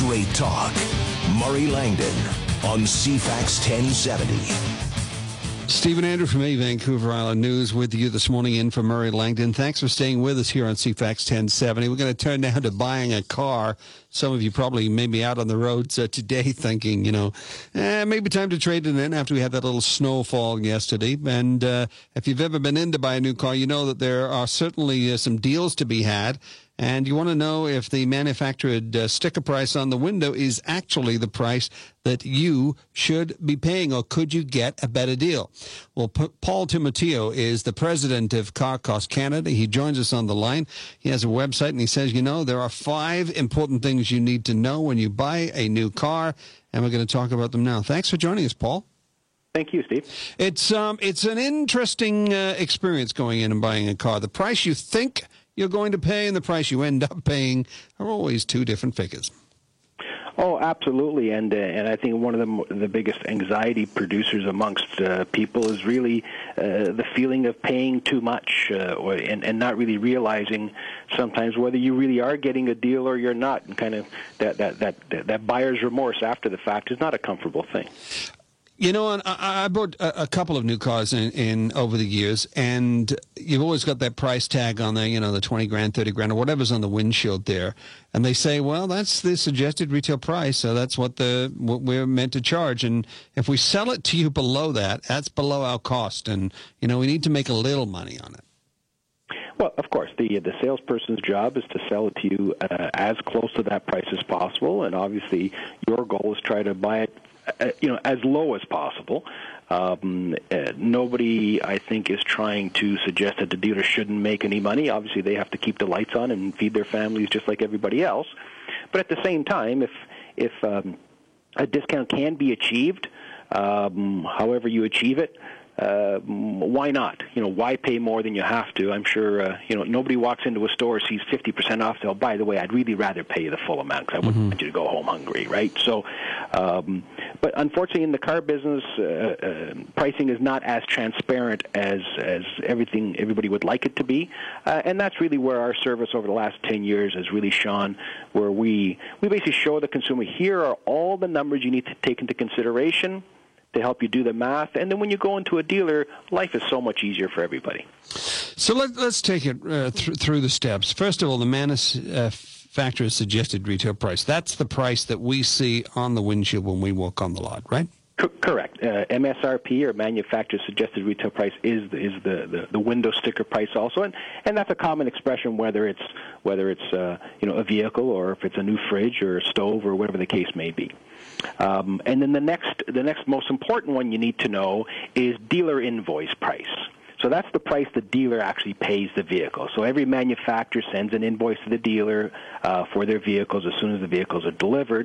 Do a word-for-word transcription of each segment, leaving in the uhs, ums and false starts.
Straight talk. Murray Langdon on C FAX ten seventy. Stephen Andrew from A Vancouver Island News with you this morning in for Murray Langdon. Thanks for staying with us here on C FAX ten seventy. We're going to turn now to buying a car. Some of you probably may be out on the roads uh, today thinking, you know, eh, maybe time to trade it in after we had that little snowfall yesterday. And uh, if you've ever been in to buy a new car, you know that there are certainly uh, some deals to be had. And you want to know if the manufactured uh, sticker price on the window is actually the price that you should be paying, or could you get a better deal? Well, P- Paul Timoteo is the president of Car Cost Canada. He joins us on the line. He has a website, and he says, you know, there are five important things you need to know when you buy a new car, and we're going to talk about them now. Thanks for joining us, Paul. Thank you, Steve. It's um, it's an interesting uh, experience going in and buying a car. The price you think you're going to pay and the price you end up paying are always two different figures. Oh, absolutely, and uh, and I think one of the the biggest anxiety producers amongst uh, people is really uh, the feeling of paying too much, uh, or, and and not really realizing sometimes whether you really are getting a deal or you're not, and kind of that that that that buyer's remorse after the fact is not a comfortable thing. You know, and I, I bought a, a couple of new cars in, in over the years, and you've always got that price tag on there, you know, the twenty grand, thirty grand, or whatever's on the windshield there. And they say, well, that's the suggested retail price, so that's what the what we're meant to charge. And if we sell it to you below that, that's below our cost. And, you know, we need to make a little money on it. Well, of course, the the salesperson's job is to sell it to you uh, as close to that price as possible. And obviously, your goal is to try to buy it Uh, you know, as low as possible. Um, uh, nobody, I think, is trying to suggest that the dealer shouldn't make any money. Obviously, they have to keep the lights on and feed their families just like everybody else. But at the same time, if if um, a discount can be achieved, um, however you achieve it, Uh, why not? You know, why pay more than you have to? I'm sure, uh, you know, nobody walks into a store, sees fifty percent off, so, by the way, I'd really rather pay the full amount because I wouldn't mm-hmm. want you to go home hungry, right? So, um, but unfortunately in the car business, uh, uh, pricing is not as transparent as, as everything, everybody would like it to be. Uh, and that's really where our service over the last ten years has really shone, where we, we basically show the consumer, here are all the numbers you need to take into consideration to help you do the math. And then when you go into a dealer, life is so much easier for everybody. So let, let's take it uh, th- through the steps. First of all, the manufacturer's suggested retail price. That's the price that we see on the windshield when we walk on the lot, right? C- correct. Uh, M S R P, or manufacturer's suggested retail price, is is the, the, the window sticker price also, and and that's a common expression whether it's whether it's uh, you know a vehicle or if it's a new fridge or a stove or whatever the case may be. Um, and then the next the next most important one you need to know is dealer invoice price. So that's the price the dealer actually pays the vehicle. So every manufacturer sends an invoice to the dealer uh, for their vehicles as soon as the vehicles are delivered.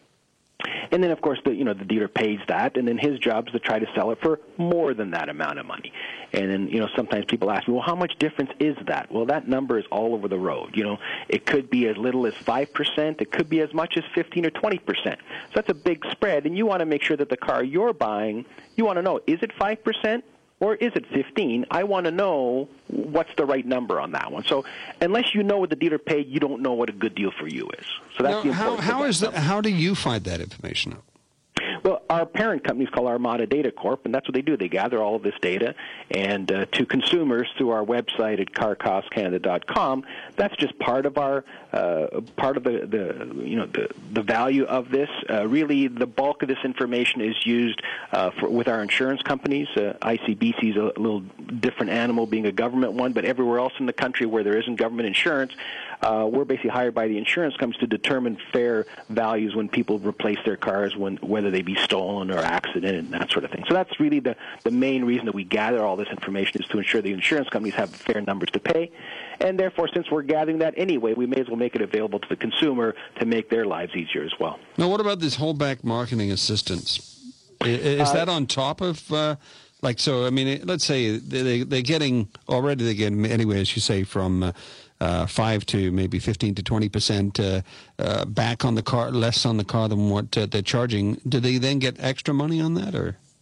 And then, of course, the you know the dealer pays that, and then his job is to try to sell it for more than that amount of money. And then, you know, sometimes people ask me, well, how much difference is that? Well, that number is all over the road. You know, it could be as little as five percent. It could be as much as fifteen or twenty percent. So that's a big spread, and you want to make sure that the car you're buying, you want to know, is it five percent? Or is it fifteen? I want to know what's the right number on that one. So unless you know what the dealer paid, you don't know what a good deal for you is. So that's now, the how, important how is that, how do you find that information out? Well, our parent company is called Armada Data Corp, and that's what they do. They gather all of this data, and uh, to consumers through our website at car cost canada dot com, that's just part of our uh, part of the, the you know the the value of this. Uh, really, the bulk of this information is used uh, for, with our insurance companies. Uh, I C B C is a little different animal, being a government one, but everywhere else in the country where there isn't government insurance, uh, we're basically hired by the insurance companies to determine fair values when people replace their cars, when whether they be stolen or accident and that sort of thing. So that's really the, the main reason that we gather all this information, is to ensure the insurance companies have fair numbers to pay. And therefore, since we're gathering that anyway, we may as well make it available to the consumer to make their lives easier as well. Now, what about this holdback marketing assistance? Is, is uh, that on top of, uh, like, so, I mean, let's say they, they're getting, already they're getting, anyway, as you say, from uh, uh, five to maybe fifteen to twenty percent uh, uh, back on the car, less on the car than what uh, they're charging. Do they then get extra money on that, or?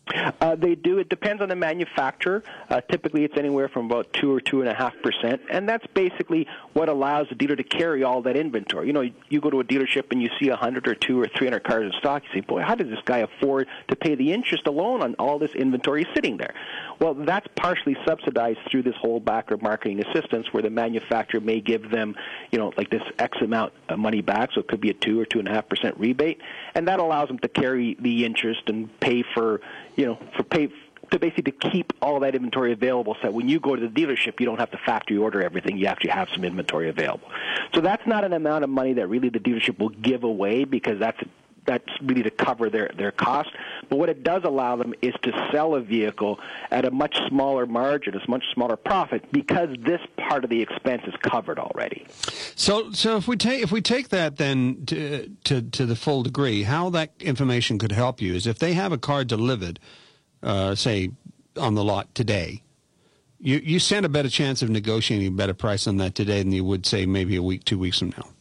Uh, they do. It depends on the manufacturer. Uh, typically, it's anywhere from about two or two and a half percent, and that's basically what allows the dealer to carry all that inventory. You know, you go to a dealership and you see a hundred or two or three hundred cars in stock. You say, "Boy, how does this guy afford to pay the interest alone on all this inventory sitting there?" Well, that's partially subsidized through this whole backer marketing assistance, where the manufacturer may give them, you know, like this X amount of money back, so it could be a two or two and a half percent rebate, and that allows them to carry the interest and pay for. You know, for pay to basically to keep all that inventory available, so that when you go to the dealership, you don't have to factory order everything. You actually have some inventory available. So that's not an amount of money that really the dealership will give away, because that's that's really to cover their their cost. But what it does allow them is to sell a vehicle at a much smaller margin, a much smaller profit, because this part of the expense is covered already. So, so if we take if we take that then to to to the full degree, how that information could help you is if they have a car delivered, uh, say on the lot today, you you stand a better chance of negotiating a better price on that today than you would say maybe a week, two weeks from now.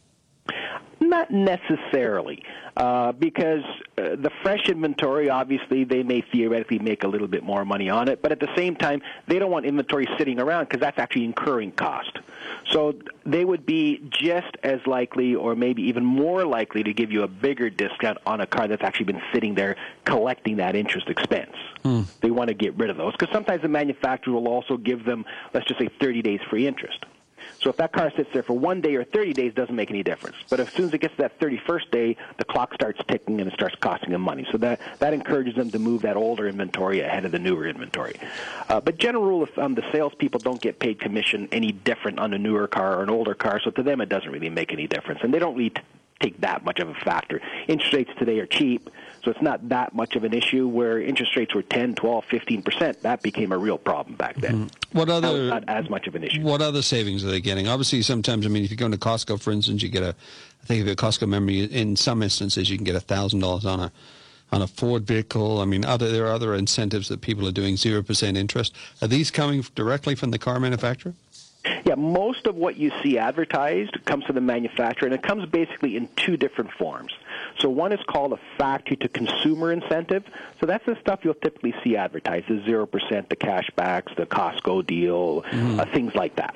Not necessarily, uh, because uh, the fresh inventory, obviously, they may theoretically make a little bit more money on it, but at the same time, they don't want inventory sitting around, because that's actually incurring cost. So they would be just as likely, or maybe even more likely, to give you a bigger discount on a car that's actually been sitting there collecting that interest expense. Hmm. They want to get rid of those, because sometimes the manufacturer will also give them, let's just say, thirty days free interest. So if that car sits there for one day or thirty days, it doesn't make any difference. But as soon as it gets to that thirty-first day, the clock starts ticking and it starts costing them money. So that, that encourages them to move that older inventory ahead of the newer inventory. Uh, but general rule of thumb, the salespeople don't get paid commission any different on a newer car or an older car, so to them it doesn't really make any difference. And they don't really t- take that much of a factor. Interest rates today are cheap, so it's not that much of an issue. Where interest rates were ten, twelve, fifteen percent, that became a real problem back then. Mm-hmm. What other, that was not as much of an issue. What other savings are they getting? Obviously, sometimes, I mean, if you go into Costco, for instance, you get a, I think if you're a Costco member, you, in some instances, you can get one thousand dollars on a on a Ford vehicle. I mean, other there are other incentives that people are doing, zero percent interest. Are these coming directly from the car manufacturer? Yeah, most of what you see advertised comes from the manufacturer, and it comes basically in two different forms. So one is called a factory-to-consumer incentive. So that's the stuff you'll typically see advertised, the zero percent, the cashbacks, the Costco deal, mm. uh, things like that.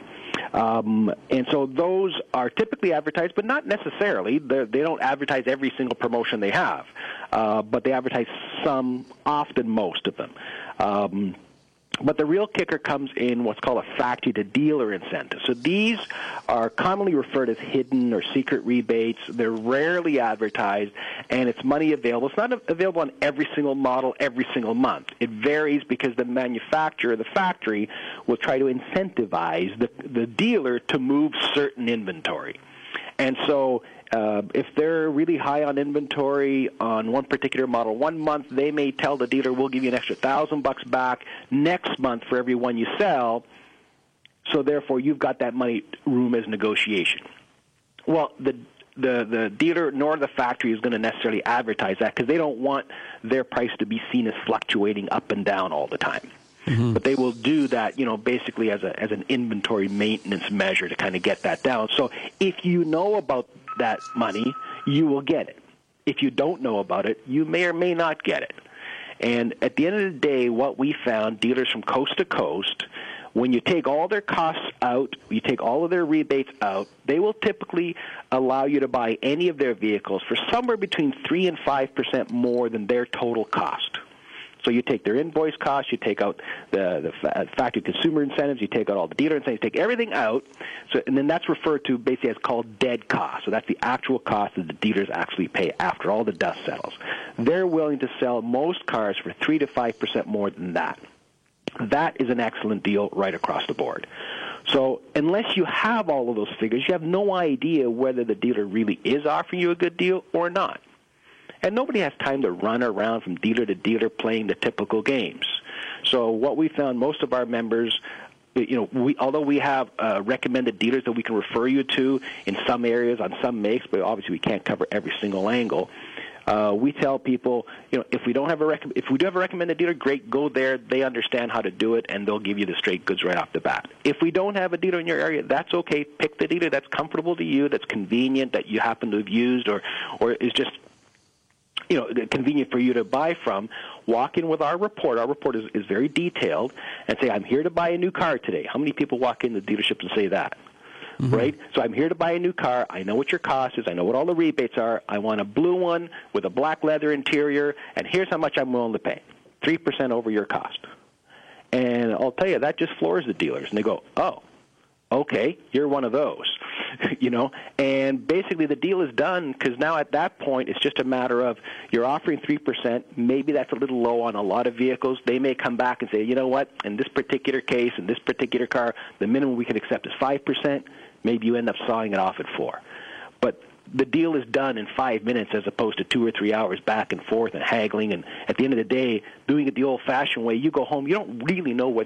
Um, and so those are typically advertised, but not necessarily. They're, they don't advertise every single promotion they have, uh, but they advertise some, often most of them. Um But the real kicker comes in what's called a factory-to-dealer incentive. So these are commonly referred as hidden or secret rebates. They're rarely advertised, and it's money available. It's not available on every single model every single month. It varies because the manufacturer, the factory, will try to incentivize the, the dealer to move certain inventory. And so uh, if they're really high on inventory on one particular model one month, they may tell the dealer, we'll give you an extra thousand bucks back next month for every one you sell. So therefore, you've got that money room as negotiation. Well, the the, the dealer nor the factory is going to necessarily advertise that, because they don't want their price to be seen as fluctuating up and down all the time. Mm-hmm. But they will do that, you know, basically as a as an inventory maintenance measure to kind of get that down. So if you know about that money, you will get it. If you don't know about it, you may or may not get it. And at the end of the day, what we found, dealers from coast to coast, when you take all their costs out, you take all of their rebates out, they will typically allow you to buy any of their vehicles for somewhere between three and five percent more than their total cost. So you take their invoice costs, you take out the, the factory consumer incentives, you take out all the dealer incentives, you take everything out, so, and then that's referred to basically as called dead cost. So that's the actual cost that the dealers actually pay after all the dust settles. They're willing to sell most cars for three to five percent more than that. That is an excellent deal right across the board. So unless you have all of those figures, you have no idea whether the dealer really is offering you a good deal or not. And nobody has time to run around from dealer to dealer playing the typical games. So what we found, most of our members, you know, we, although we have uh, recommended dealers that we can refer you to in some areas on some makes, but obviously we can't cover every single angle. Uh, we tell people, you know, if we don't have a rec- if we do have a recommended dealer, great, go there. They understand how to do it, and they'll give you the straight goods right off the bat. If we don't have a dealer in your area, that's okay. Pick the dealer that's comfortable to you, that's convenient, that you happen to have used, or or is just, you know, convenient for you to buy from. walk in with our report. Our report is, is very detailed, and say, I'm here to buy a new car today. How many people walk in the dealership and say that? Mm-hmm. Right? So I'm here to buy a new car. I know what your cost is. I know what all the rebates are. I want a blue one with a black leather interior, and here's how much I'm willing to pay, three percent over your cost. And I'll tell you, that just floors the dealers. And they go, oh, okay, you're one of those. you know, and basically the deal is done because now at that point it's just a matter of you're offering three percent. Maybe that's a little low on a lot of vehicles. They may come back and say, you know what, in this particular case, in this particular car, the minimum we can accept is five percent. Maybe you end up sawing it off at four. But the deal is done in five minutes as opposed to two or three hours back and forth and haggling. And at the end of the day, doing it the old-fashioned way, you go home, you don't really know whether